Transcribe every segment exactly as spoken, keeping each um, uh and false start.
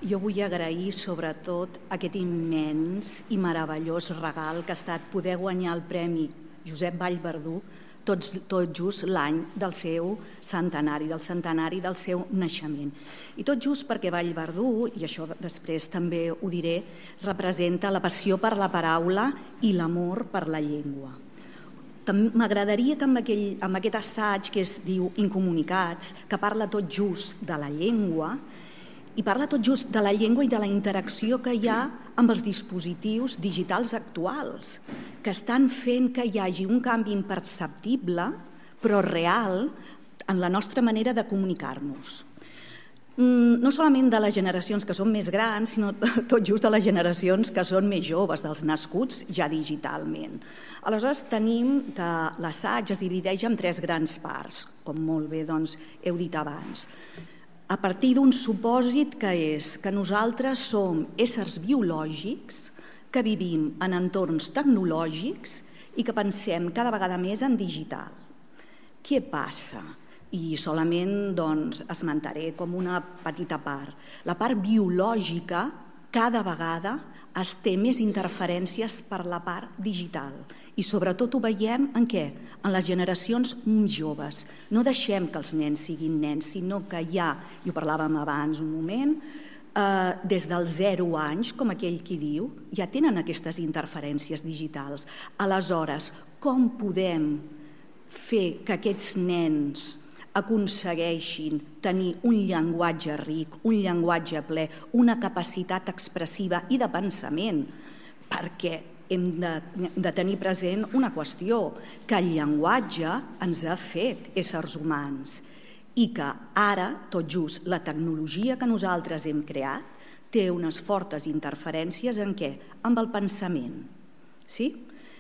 jo vull agrair sobretot aquest immens i meravellós regal que ha estat poder guanyar el Premi Josep Vallverdú tot, tot just l'any del seu centenari, del centenari del seu naixement. I tot just perquè Vallverdú, i això després també ho diré, representa la passió per la paraula i l'amor per la llengua. M'agradaria que amb, aquell, amb aquest assaig que es diu Incomunicats, que parla tot just de la llengua, i parla tot just de la llengua i de la interacció que hi ha amb els dispositius digitals actuals, que estan fent que hi hagi un canvi imperceptible, però real, en la nostra manera de comunicar-nos. No solament de les generacions que són més grans, sinó tot just de les generacions que són més joves, dels nascuts ja digitalment. Aleshores, tenim que l'assaig es divideix en tres grans parts, com molt bé doncs, heu dit abans. A partir d'un supòsit que és que nosaltres som éssers biològics que vivim en entorns tecnològics i que pensem cada vegada més en digital. Què passa? I solament doncs, esmentaré com una petita part. La part biològica cada vegada es té més interferències per la part digital i sobretot ho veiem en què? En les generacions joves. No deixem que els nens siguin nens, sinó que ja, i ho parlàvem abans un moment, eh, des dels zero anys, com aquell qui diu, ja tenen aquestes interferències digitals. Aleshores, com podem fer que aquests nens aconsegueixin tenir un llenguatge ric, un llenguatge ple, una capacitat expressiva i de pensament, perquè hem de, de tenir present una qüestió, que el llenguatge ens ha fet éssers humans i que ara, tot just, la tecnologia que nosaltres hem creat té unes fortes interferències en què? Amb el pensament. Sí?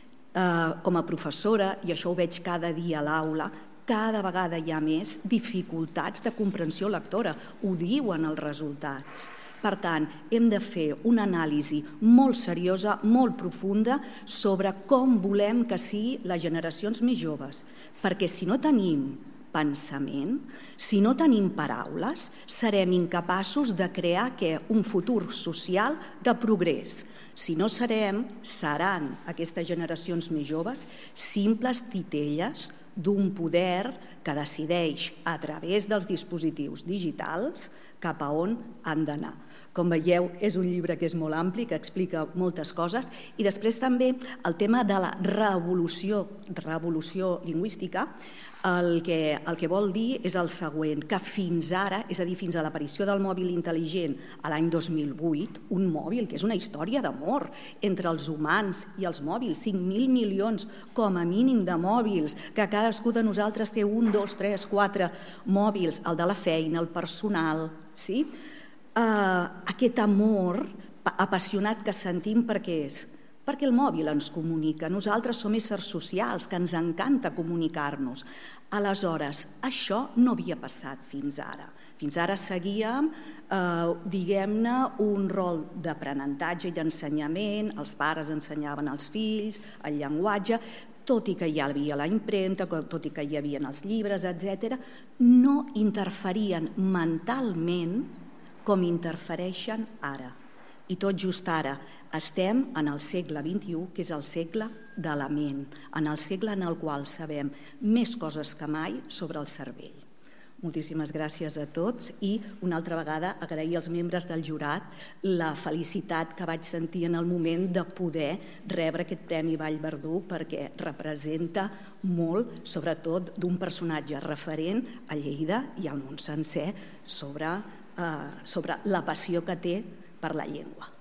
Eh, com a professora, i això ho veig cada dia a l'aula, cada vegada hi ha més dificultats de comprensió lectora. Ho diuen els resultats. Per tant, hem de fer una anàlisi molt seriosa, molt profunda, sobre com volem que siguin les generacions més joves. Perquè si no tenim pensament, si no tenim paraules, serem incapaços de crear què? Un futur social de progrés. Si no serem, seran aquestes generacions més joves simples titelles d'un poder que decideix a través dels dispositius digitals cap a on han d'anar. Com veieu, és un llibre que és molt ampli, que explica moltes coses, i després també el tema de la revolució, revolució lingüística, el que, el que vol dir és el següent, que fins ara, és a dir, fins a l'aparició del mòbil intel·ligent a l'any dos mil vuit, un mòbil que és una història d'amor entre els humans i els mòbils, cinc mil milions com a mínim de mòbils, que cadascú de nosaltres té un, dos, tres, quatre mòbils, el de la feina, el personal, sí? Uh, aquest amor apassionat que sentim per què és? Perquè el mòbil ens comunica. Nosaltres som éssers socials, que ens encanta comunicar-nos. Aleshores, això no havia passat fins ara. Fins ara seguíem, eh, diguem-ne, un rol d'aprenentatge i d'ensenyament, els pares ensenyaven als fills, el llenguatge, tot i que hi havia la impremta, tot i que hi havia els llibres, etcètera, no interferien mentalment com interfereixen ara. I tot just ara estem en el segle vint-i-u, que és el segle de la ment, en el segle en el qual sabem més coses que mai sobre el cervell. Moltíssimes gràcies a tots i una altra vegada agrair als membres del jurat la felicitat que vaig sentir en el moment de poder rebre aquest Premi Vallverdú, perquè representa molt, sobretot, d'un personatge referent a Lleida i al món sencer sobre, eh, sobre la passió que té per la llengua.